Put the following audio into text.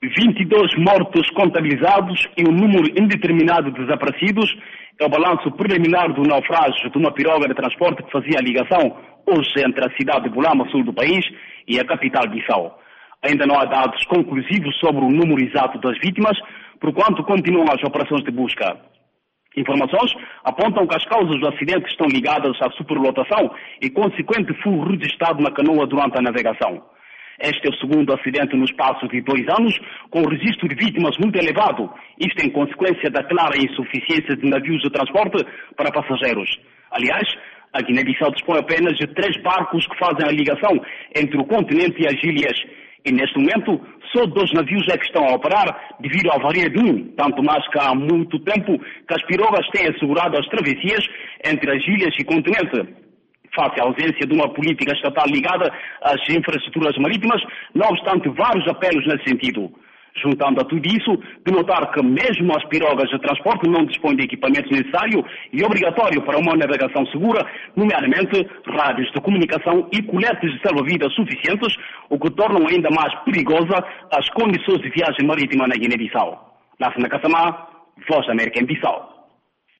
22 mortos contabilizados e um número indeterminado de desaparecidos é o balanço preliminar do naufrágio de uma piroga de transporte que fazia a ligação hoje entre a cidade de Bulama, sul do país, e a capital Bissau. Ainda não há dados conclusivos sobre o número exato das vítimas, porquanto continuam as operações de busca. Informações apontam que as causas do acidente estão ligadas à superlotação e consequente furto registrado na canoa durante a navegação. Este é o segundo acidente no espaço de 2 anos, com o registro de vítimas muito elevado, isto em consequência da clara insuficiência de navios de transporte para passageiros. Aliás, a Guiné-Bissau dispõe apenas de 3 barcos que fazem a ligação entre o continente e as ilhas. E neste momento, só 2 navios é que estão a operar devido à avaria de um, tanto mais que há muito tempo que as pirogas têm assegurado as travessias entre as ilhas e o continente. Face à ausência de uma política estatal ligada às infraestruturas marítimas, não obstante vários apelos nesse sentido. Juntando a tudo isso, de notar que mesmo as pirogas de transporte não dispõem de equipamento necessário e obrigatório para uma navegação segura, nomeadamente rádios de comunicação e coletes de salva-vidas suficientes, o que tornam ainda mais perigosa as condições de viagem marítima na Guiné-Bissau. Lassana Kassamá, Voz da América em Bissau.